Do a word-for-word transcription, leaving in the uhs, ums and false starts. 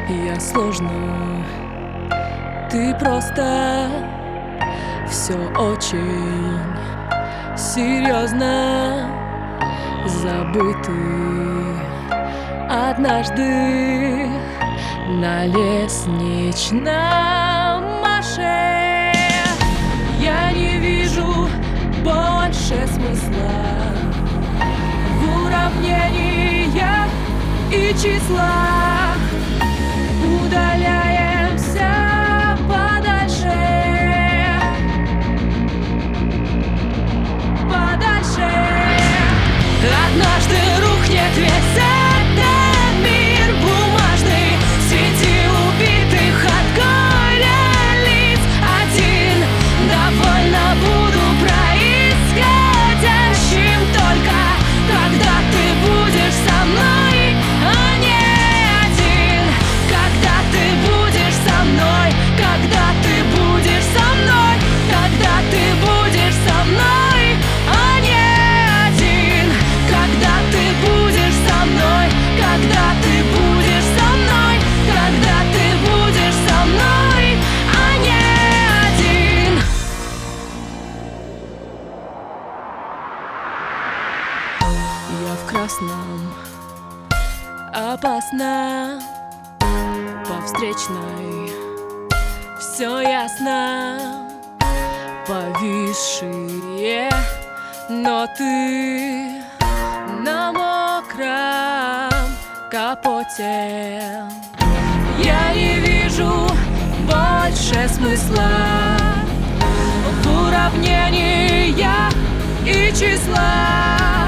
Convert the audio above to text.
Я сложно, ты просто все очень серьезно. Забытый однажды на лестничном марше. Я не вижу больше смысла в уравнениях и числах. Удаляемся подальше, подальше. Однажды рухнет весь этот мир бумажный среди убитых от горя лиц. Один довольно буду происходящим только когда ты будешь со мной, а не один. Когда ты будешь со мной, когда ты будешь со мной, когда ты будешь со мной, а не один. Когда ты будешь со мной, когда ты будешь со мной, когда ты будешь со мной, а не один. Я в красном, опасно, по встречной все ясно. Повисшие, но ты на мокром капоте. Я не вижу больше смысла в уравнениях и числах.